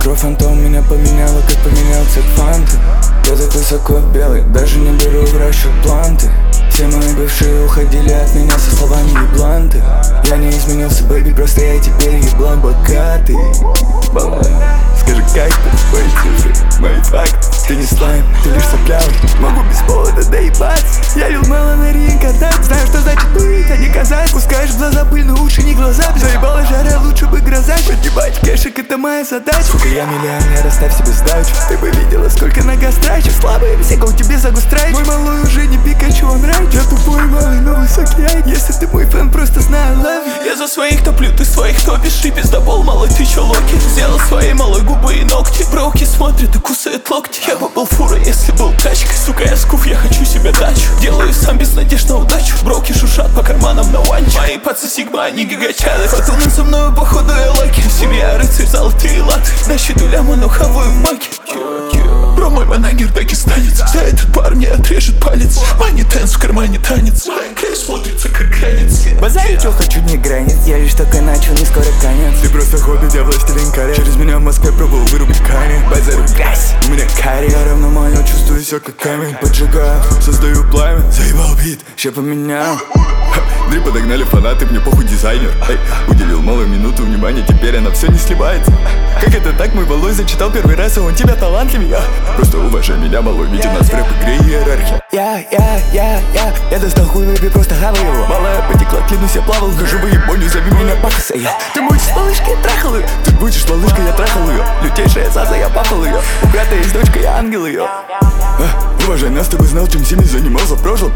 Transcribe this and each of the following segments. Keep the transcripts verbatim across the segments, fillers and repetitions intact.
Кровь фантом меня поменяла, как поменял цвет фанты. Я так высоко белый, даже не беру в расчет планты. Все мои бывшие уходили от меня со словами ебланты. Я не изменился, бэйби, просто я теперь еблан богатый. Балай, скажи, как ты? Мои цифры, мои факты. Ты не слайм, ты лишь соплявый. Могу без повода доебаться. Я лил мело на ринг отдать. Знаю, что значит быть, а не казать. Пускаешь в глаза пыль, но уши не глаза. Заебала жара, лучше бы гроза. Поднимать кэшек, это моя задача. Сука, я миллионер, оставь себе сдачу. Ты бы видела, сколько нога страчу. Слабый, всегда у тебя загустрать. Мой малой уже не Пикачу, он райд. Я тупой малый, но высокий ай. Если ты мой фэн, просто знаю, love you. Я за своих топлю, ты своих топишь. И пиздобол, малой, ты чё локи? Сделал своей малой губы и ногти. Броуки смотрят и кусают локти. Я бы был фурой, если был тачкой. Сука, я скуф, я хочу себе дачу. Делаю сам без надежд на удачу. Броуки шушат по карманам на ванче. Мои пацы сигма, они гигачады. Фатуны со мною, походу, я лаки. Семья, рыцарь, золотые латы. На счету ляму, но хаваю в маке. Бро, мой манагер дагестанец. За этот пар мне отрежет палец. Мани тенс, в кармане танец. Моя кэш смотрится как гранец. Базарю, чё хочу, не границ. Я лишь только начал, не скоро конец. Ты просто хобби, я властелин колец. Через меня в Москве пробовал вырубить камень. Базарю грязь, у меня карри. Я равно мое, чувствую все как камень. Поджигаю, создаю пламя. Заебал бит, ща поменяю. Дри подогнали фанаты, мне похуй дизайнер. Эй, уделил малую минуту внимания, теперь она все не сливается. Как это так, мой малой зачитал первый раз, и он тебя талантливый, я. Просто уважай меня, малой, ведь у нас в рэп-игре иерархия. Я, я, я, я, я достал хуй, выпей, просто хавай его. Малая потекла, клянусь, я плавал, хожу в ебоню, зови меня Пакаса, я. Ты будешь с малышкой, я трахал ее. Ты будешь с малышкой, я трахал ее. Лютейшая заза, я папал ее. У брата есть дочка, я ангел ее. А, уважай нас, ты бы знал, чем сильно занимался в прошлом.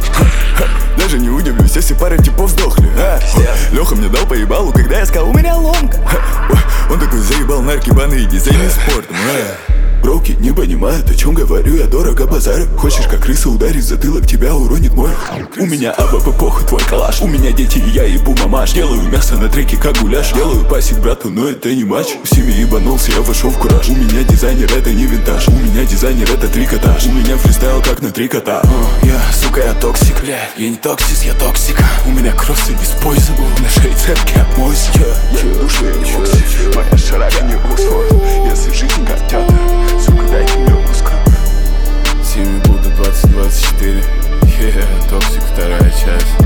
Даже не удивлюсь, если пара типов сдохли. а, Леха мне дал по ебалу, когда я сказал, у меня ломка. Он такой, заебал наркибаны, иди займись спортом. а. Броуки не понимают, о чем говорю, я дорого базарю. Хочешь как крыса ударить в затылок, тебя уронит мой. У меня АБП, похуй твой калаш. У меня дети и я ебу мамаш. Делаю мясо на треке как гуляш. Делаю пасик брату, но это не матч. В семье ебанулся, я вошел в кураж. У меня дизайнер, это не винтаж. У меня дизайнер, это трикотаж. У меня фристайл как на три кота. О, я, сука, я токсик, бля. Я не токсис, я токсик. У меня кроссы без пояса был. На шее цепки от мойся. Я душный мокси. Моя шарага не Оксфорд. Если жизнь как театр, сука, дайте мне Оскар. Семьи будут двадцать двадцать четыре. Yeah, токсик, вторая часть.